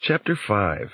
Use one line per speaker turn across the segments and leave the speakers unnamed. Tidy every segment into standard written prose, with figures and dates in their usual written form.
Chapter 5.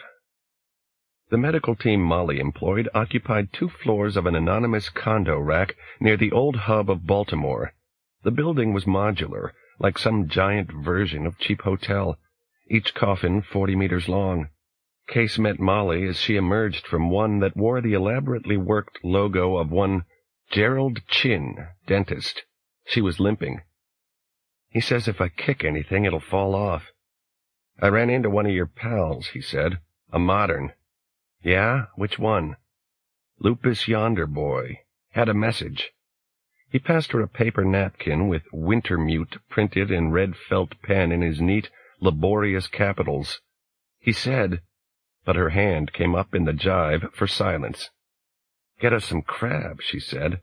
The medical team Molly employed occupied 2 floors of an anonymous condo rack near the old hub of Baltimore. The building was modular, like some giant version of cheap hotel, each coffin 40 meters long. Case met Molly as she emerged from one that wore the elaborately worked logo of one Gerald Chin, dentist. She was limping. "He says if I kick anything, it'll fall off." "I ran into one of your pals," he said. "A modern." "Yeah? Which one?" "Lupus Yonder Boy. Had a message." He passed her a paper napkin with Wintermute printed in red felt pen in his neat, laborious capitals. He said, but her hand came up in the jive for silence. "Get us some crab," she said.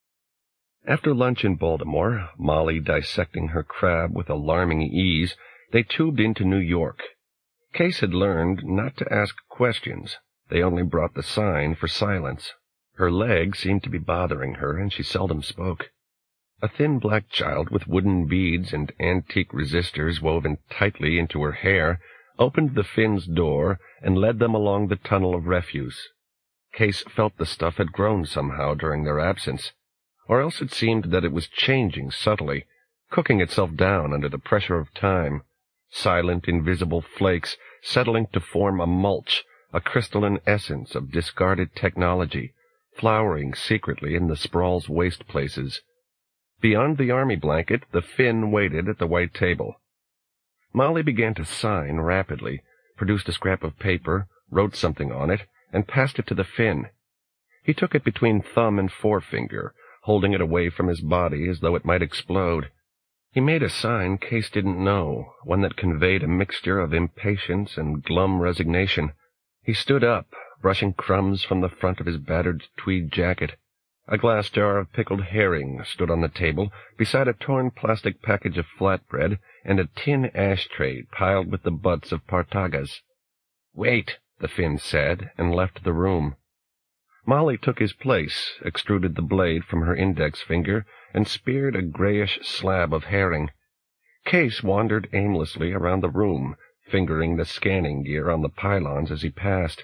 After lunch in Baltimore, Molly dissecting her crab with alarming ease, they tubed into New York. Case had learned not to ask questions. They only brought the sign for silence. Her leg seemed to be bothering her, and she seldom spoke. A thin black child with wooden beads and antique resistors woven tightly into her hair opened the Finn's door and led them along the tunnel of refuse. Case felt the stuff had grown somehow during their absence, or else it seemed that it was changing subtly, cooking itself down under the pressure of time, silent, invisible flakes settling to form a mulch, a crystalline essence of discarded technology, flowering secretly in the sprawl's waste places. Beyond the army blanket, the Finn waited at the white table. Molly began to sign rapidly, produced a scrap of paper, wrote something on it, and passed it to the Finn. He took it between thumb and forefinger, holding it away from his body as though it might explode. He made a sign Case didn't know, one that conveyed a mixture of impatience and glum resignation. He stood up, brushing crumbs from the front of his battered tweed jacket. A glass jar of pickled herring stood on the table, beside a torn plastic package of flatbread and a tin ashtray piled with the butts of Partagas. "Wait," the Finn said, and left the room. Molly took his place, extruded the blade from her index finger, and speared a grayish slab of herring. Case wandered aimlessly around the room, fingering the scanning gear on the pylons as he passed.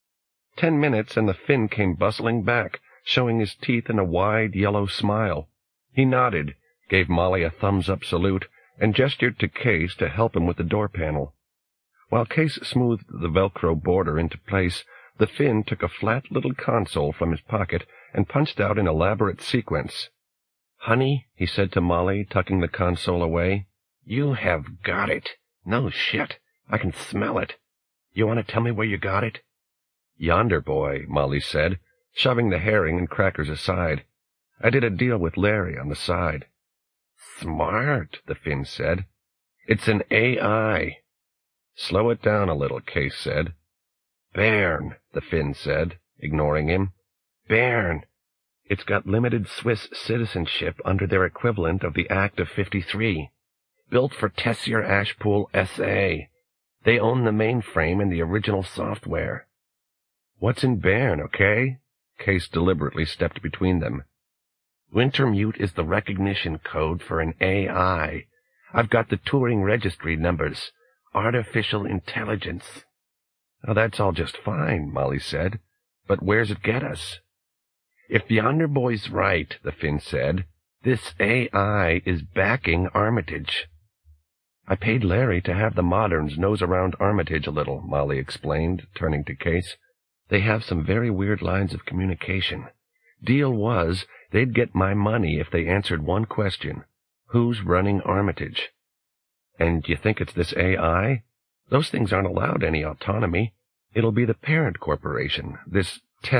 10 minutes, and the Finn came bustling back, showing his teeth in a wide yellow smile. He nodded, gave Molly a thumbs-up salute, and gestured to Case to help him with the door panel. While Case smoothed the Velcro border into place, the Finn took a flat little console from his pocket and punched out an elaborate sequence. "Honey," he said to Molly, tucking the console away, "you have got it. No shit. I can smell it. You want to tell me where you got it?" "Yonder Boy," Molly said, shoving the herring and crackers aside. "I did a deal with Larry on the side." "Smart," the Finn said. "It's an AI." "Slow it down a little," Case said. "Bairn," the Finn said, ignoring him. "Bairn. It's got limited Swiss citizenship under their equivalent of the Act of 53. Built for Tessier Ashpool S.A. They own the mainframe and the original software." "What's in Bairn, okay?" Case deliberately stepped between them. "Wintermute is the recognition code for an AI. I've got the Turing registry numbers. Artificial intelligence." "Oh, that's all just fine," Molly said. "But where's it get us?" "If Yonder Boy's right," the Finn said, "this AI is backing Armitage." "I paid Larry to have the moderns nose around Armitage a little," Molly explained, turning to Case. "They have some very weird lines of communication. Deal was, they'd get my money if they answered one question. Who's running Armitage?" "And you think it's this AI? Those things aren't allowed any autonomy. It'll be the parent corporation, this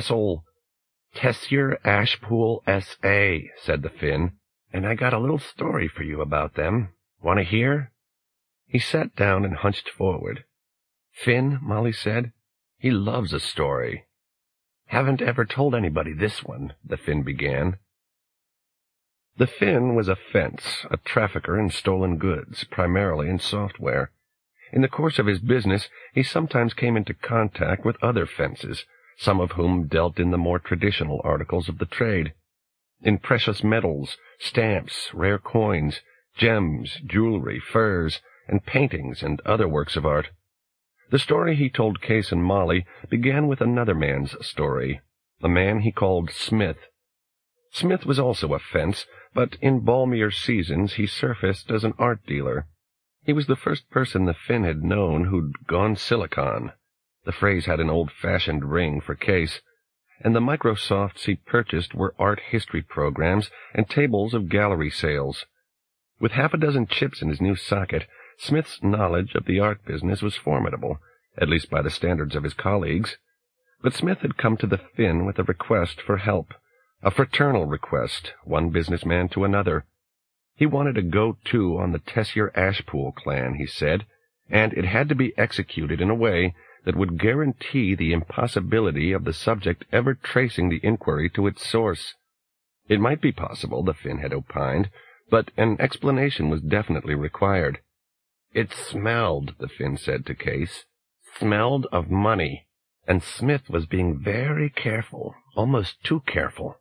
Tessier Ashpool S.A., said the Finn, "and I got a little story for you about them. Want to hear?" He sat down and hunched forward. "Finn," Molly said, "he loves a story." "Haven't ever told anybody this one," the Finn began. The Finn was a fence, a trafficker in stolen goods, primarily in software. In the course of his business, he sometimes came into contact with other fences, some of whom dealt in the more traditional articles of the trade. In precious metals, stamps, rare coins, gems, jewelry, furs, and paintings and other works of art. The story he told Case and Molly began with another man's story, a man he called Smith. Smith was also a fence, but in balmier seasons he surfaced as an art dealer. He was the first person the Finn had known who'd gone silicon. The phrase had an old-fashioned ring for Case, and the Microsofts he purchased were art history programs and tables of gallery sales. With half a dozen chips in his new socket, Smith's knowledge of the art business was formidable, at least by the standards of his colleagues. But Smith had come to the Finn with a request for help, a fraternal request, one businessman to another. He wanted a go-to on the Tessier-Ashpool clan, he said, and it had to be executed in a way that would guarantee the impossibility of the subject ever tracing the inquiry to its source. It might be possible, the Finn had opined, but an explanation was definitely required. It smelled, the Finn said to Case, smelled of money, and Smith was being very careful, almost too careful.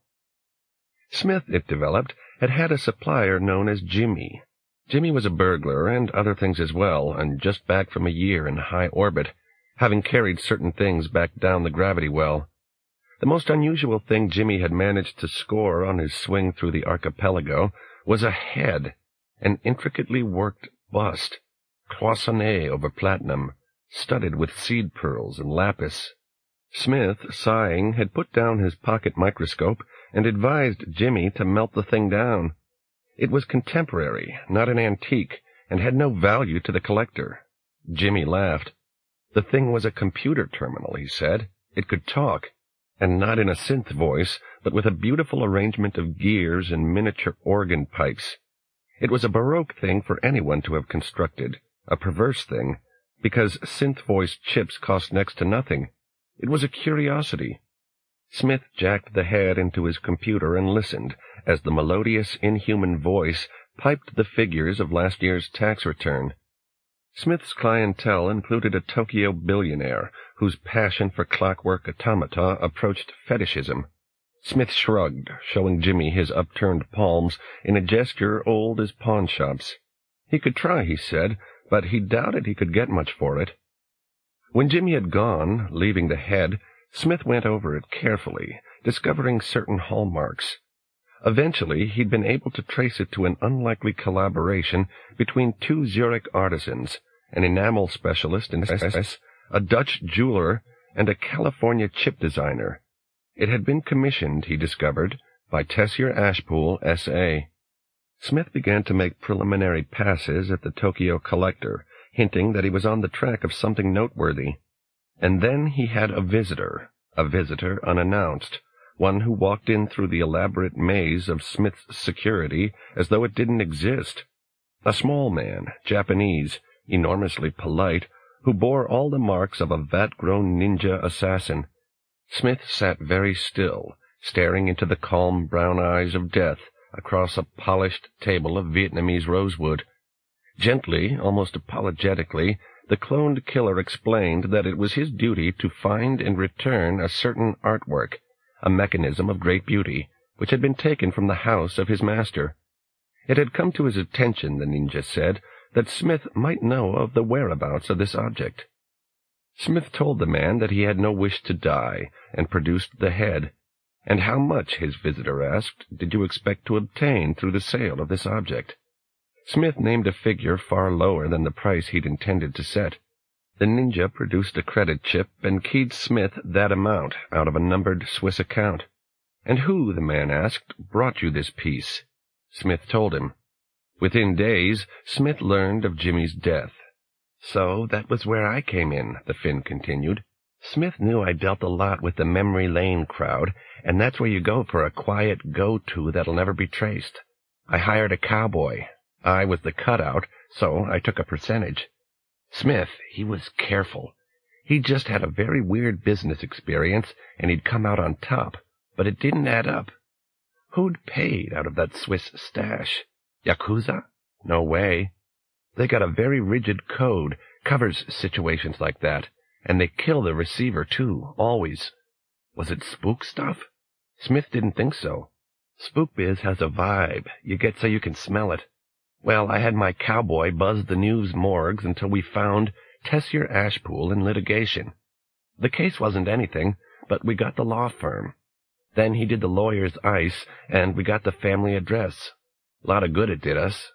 Smith, it developed, had had a supplier known as Jimmy. Jimmy was a burglar and other things as well, and just back from a year in high orbit, having carried certain things back down the gravity well. The most unusual thing Jimmy had managed to score on his swing through the archipelago was a head, an intricately worked bust, cloisonné over platinum, studded with seed pearls and lapis. Smith, sighing, had put down his pocket microscope and advised Jimmy to melt the thing down. It was contemporary, not an antique, and had no value to the collector. Jimmy laughed. The thing was a computer terminal, he said. It could talk, and not in a synth voice, but with a beautiful arrangement of gears and miniature organ pipes. It was a Baroque thing for anyone to have constructed, a perverse thing, because synth voice chips cost next to nothing. It was a curiosity. Smith jacked the head into his computer and listened as the melodious, inhuman voice piped the figures of last year's tax return. Smith's clientele included a Tokyo billionaire whose passion for clockwork automata approached fetishism. Smith shrugged, showing Jimmy his upturned palms in a gesture old as pawnshops. He could try, he said, but he doubted he could get much for it. When Jimmy had gone, leaving the head, Smith went over it carefully, discovering certain hallmarks. Eventually, he'd been able to trace it to an unlikely collaboration between two Zurich artisans, an enamel specialist in SS, a Dutch jeweler, and a California chip designer. It had been commissioned, he discovered, by Tessier-Ashpool, S.A. Smith began to make preliminary passes at the Tokyo collector, hinting that he was on the track of something noteworthy. And then he had a visitor unannounced, one who walked in through the elaborate maze of Smith's security as though it didn't exist. A small man, Japanese, enormously polite, who bore all the marks of a vat-grown ninja assassin. Smith sat very still, staring into the calm brown eyes of death across a polished table of Vietnamese rosewood. Gently, almost apologetically, the cloned killer explained that it was his duty to find and return a certain artwork, a mechanism of great beauty, which had been taken from the house of his master. It had come to his attention, the ninja said, that Smith might know of the whereabouts of this object. Smith told the man that he had no wish to die, and produced the head. And how much, his visitor asked, did you expect to obtain through the sale of this object? Smith named a figure far lower than the price he'd intended to set. The ninja produced a credit chip and keyed Smith that amount out of a numbered Swiss account. And who, the man asked, brought you this piece? Smith told him. Within days, Smith learned of Jimmy's death. So that was where I came in, the Finn continued. Smith knew I dealt a lot with the Memory Lane crowd, and that's where you go for a quiet go-to that'll never be traced. I hired a cowboy. I was the cutout, so I took a percentage. Smith, he was careful. He'd just had a very weird business experience, and he'd come out on top, but it didn't add up. Who'd paid out of that Swiss stash? Yakuza? No way. They got a very rigid code, covers situations like that, and they kill the receiver, too, always. Was it spook stuff? Smith didn't think so. Spook biz has a vibe. You get so you can smell it. Well, I had my cowboy buzz the news morgues until we found Tessier Ashpool in litigation. The case wasn't anything, but we got the law firm. Then he did the lawyer's ice, and we got the family address. A lot of good it did us."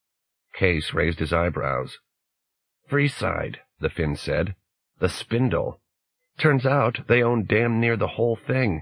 Case raised his eyebrows. "Freeside," the Finn said. "The Spindle. Turns out they own damn near the whole thing."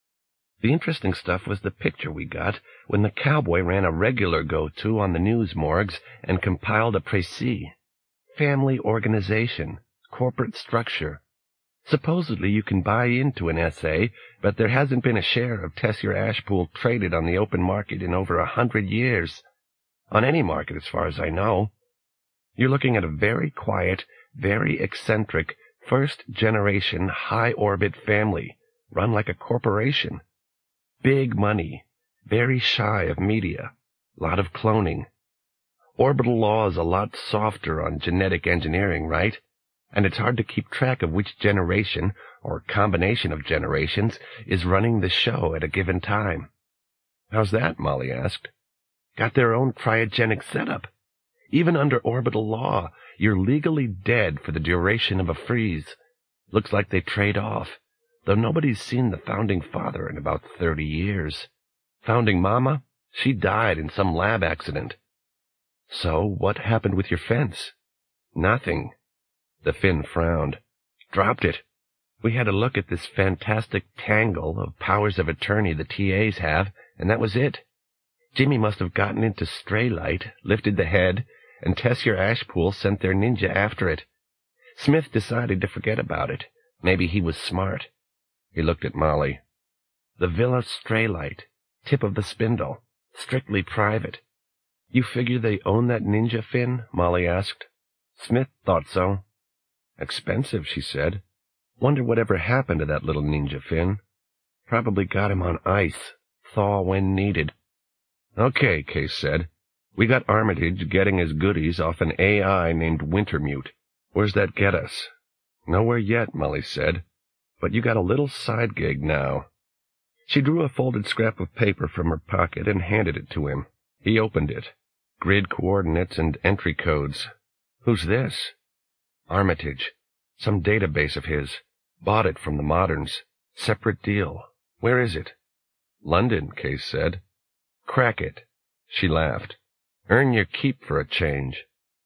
The interesting stuff was the picture we got when the cowboy ran a regular go-to on the news morgues and compiled a précis. Family organization, corporate structure. Supposedly you can buy into an essay, but there hasn't been a share of Tessier Ashpool traded on the open market in over 100 years. On any market, as far as I know. You're looking at a very quiet, very eccentric, first-generation, high-orbit family, run like a corporation. Big money, very shy of media, lot of cloning. Orbital law is a lot softer on genetic engineering, right? And it's hard to keep track of which generation, or combination of generations, is running the show at a given time. "How's that?" Molly asked. "Got their own cryogenic setup. Even under orbital law, you're legally dead for the duration of a freeze. Looks like they trade off, though nobody's seen the founding father in about 30 years. Founding mama? She died in some lab accident." "So, what happened with your fence?" "Nothing." The Finn frowned. "Dropped it. We had a look at this fantastic tangle of powers of attorney the TAs have, and that was it. Jimmy must have gotten into stray light, lifted the head, and Tessier Ashpool sent their ninja after it. Smith decided to forget about it. Maybe he was smart." He looked at Molly. "The Villa Straylight, tip of the Spindle, strictly private." "You figure they own that ninja, Finn?" Molly asked. Smith thought so. "Expensive," she said. "Wonder whatever happened to that little ninja, Finn. Probably got him on ice, thaw when needed." "Okay," Case said. "We got Armitage getting his goodies off an AI named Wintermute. Where's that get us?" "Nowhere yet," Molly said. "But you got a little side gig now." She drew a folded scrap of paper from her pocket and handed it to him. He opened it. Grid coordinates and entry codes. "Who's this?" "Armitage. Some database of his. Bought it from the moderns. Separate deal. Where is it?" "London," Case said. "Crack it." She laughed. "Earn your keep for a change."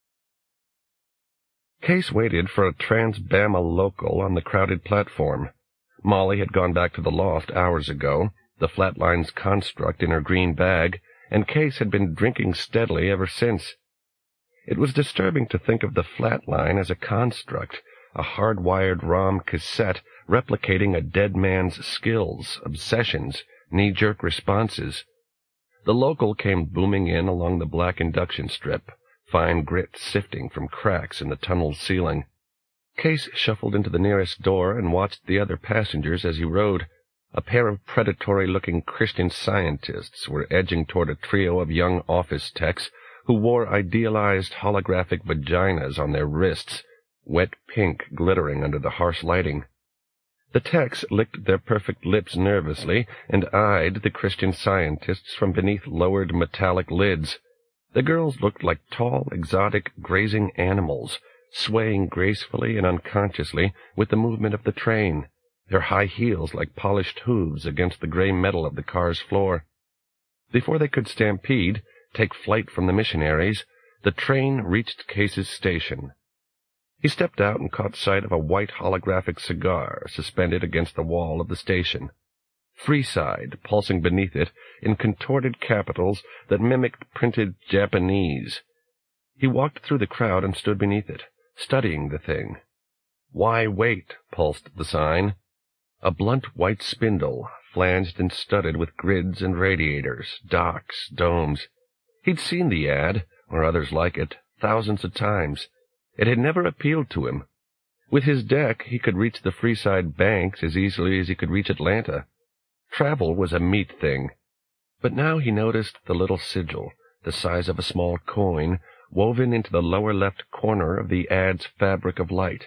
Case waited for a Trans-Bama local on the crowded platform. Molly had gone back to the loft hours ago, the Flatlines construct in her green bag, and Case had been drinking steadily ever since. It was disturbing to think of the Flatline as a construct, a hardwired ROM cassette replicating a dead man's skills, obsessions, knee-jerk responses. The local came booming in along the black induction strip, fine grit sifting from cracks in the tunnel's ceiling. Case shuffled into the nearest door and watched the other passengers as he rode. A pair of predatory-looking Christian Scientists were edging toward a trio of young office techs who wore idealized holographic vaginas on their wrists, wet pink glittering under the harsh lighting. The techs licked their perfect lips nervously and eyed the Christian Scientists from beneath lowered metallic lids. The girls looked like tall, exotic, grazing animals, swaying gracefully and unconsciously with the movement of the train, their high heels like polished hooves against the gray metal of the car's floor. Before they could stampede, take flight from the missionaries, the train reached Case's station. He stepped out and caught sight of a white holographic cigar suspended against the wall of the station. Freeside pulsing beneath it in contorted capitals that mimicked printed Japanese. He walked through the crowd and stood beneath it, studying the thing. "Why wait?" pulsed the sign. A blunt white spindle, flanged and studded with grids and radiators, docks, domes. He'd seen the ad, or others like it, thousands of times. It had never appealed to him. With his deck, he could reach the Freeside banks as easily as he could reach Atlanta. Travel was a meat thing. But now he noticed the little sigil, the size of a small coin, woven into the lower left corner of the ad's fabric of light.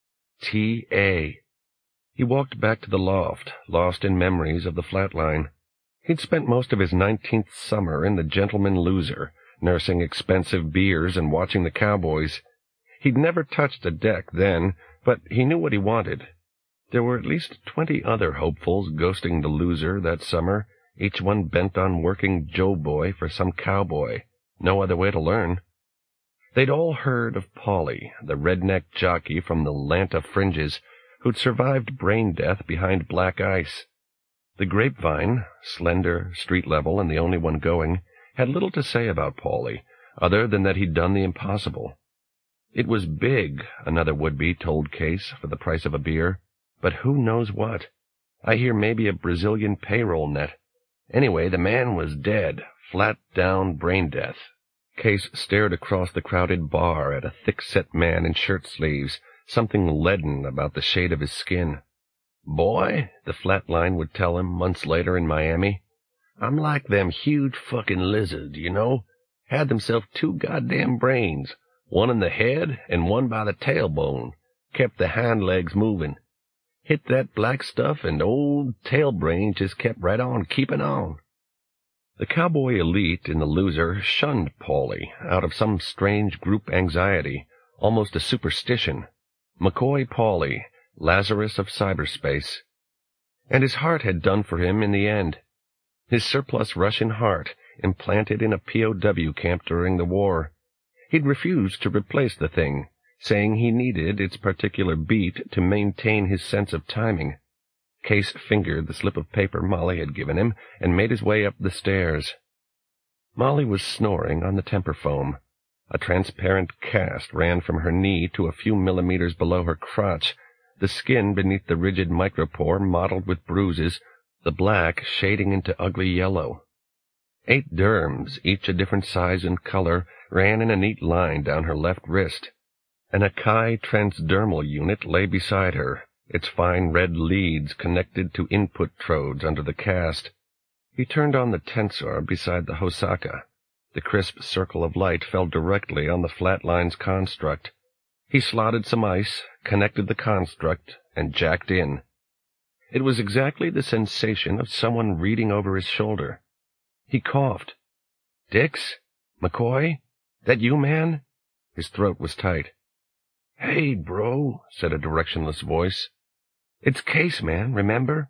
T.A. He walked back to the loft, lost in memories of the Flatline. He'd spent most of his 19th summer in the Gentleman Loser, nursing expensive beers and watching the cowboys. He'd never touched a deck then, but he knew what he wanted. There were at least 20 other hopefuls ghosting the loser that summer, each one bent on working Joe Boy for some cowboy. No other way to learn. They'd all heard of Paulie, the redneck jockey from the Lanta fringes, who'd survived brain death behind black ice. The Grapevine, slender, street-level, and the only one going, had little to say about Paulie, other than that he'd done the impossible. It was big, another would-be told Case, for the price of a beer, but who knows what? I hear maybe a Brazilian payroll net. Anyway, the man was dead, flat-down brain death. Case stared across the crowded bar at a thick-set man in shirt-sleeves, something leaden about the shade of his skin. "Boy," the flatline would tell him months later in Miami, "I'm like them huge fucking lizards, you know. Had themselves 2 goddamn brains, one in the head and one by the tailbone. Kept the hind legs moving. Hit that black stuff and old tailbrain just kept right on keeping on." The cowboy elite in the loser shunned Paulie out of some strange group anxiety, almost a superstition. McCoy Paulie, Lazarus of cyberspace. And his heart had done for him in the end. His surplus Russian heart, implanted in a POW camp during the war. He'd refused to replace the thing, saying he needed its particular beat to maintain his sense of timing. Case fingered the slip of paper Molly had given him and made his way up the stairs. Molly was snoring on the temper foam. A transparent cast ran from her knee to a few millimeters below her crotch, the skin beneath the rigid micropore mottled with bruises, the black shading into ugly yellow. 8 derms, each a different size and color, ran in a neat line down her left wrist. An Akai transdermal unit lay beside her, its fine red leads connected to input trodes under the cast. He turned on the tensor beside the Hosaka. The crisp circle of light fell directly on the flatline's construct. He slotted some ice, connected the construct, and jacked in. It was exactly the sensation of someone reading over his shoulder. He coughed. "Dix? McCoy? That you, man?" His throat was tight. "Hey, bro," said a directionless voice. "It's Case, man, remember?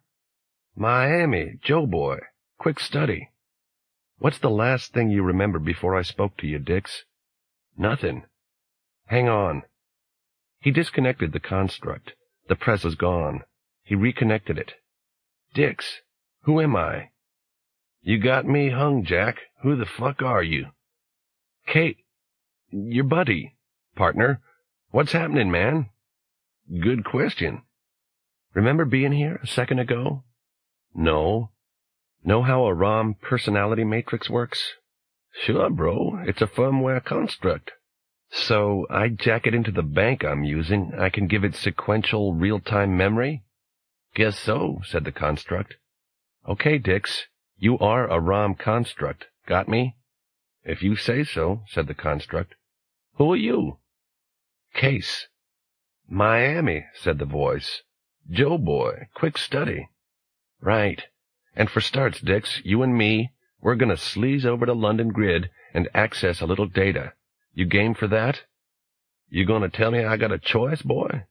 Miami, Joe Boy, quick study." "What's the last thing you remember before I spoke to you, Dix?" "Nothing." "Hang on." He disconnected the construct. The press was gone. He reconnected it. "Dix, who am I?" "You got me hung, Jack. Who the fuck are you?" "Kate, your buddy, partner. What's happening, man?" "Good question." "Remember being here a second ago?" "No." "Know how a ROM personality matrix works?" "Sure, bro. It's a firmware construct." "So I jack it into the bank I'm using. I can give it sequential real-time memory?" "Guess so," said the construct. "Okay, Dix. You are a ROM construct. Got me?" "If you say so," said the construct. "Who are you?" "Case." "Miami," said the voice. "Joe Boy, quick study." "Right. And for starts, Dix, you and me, we're going to sleaze over to London Grid and access a little data. You game for that?" "You going to tell me I got a choice, boy?"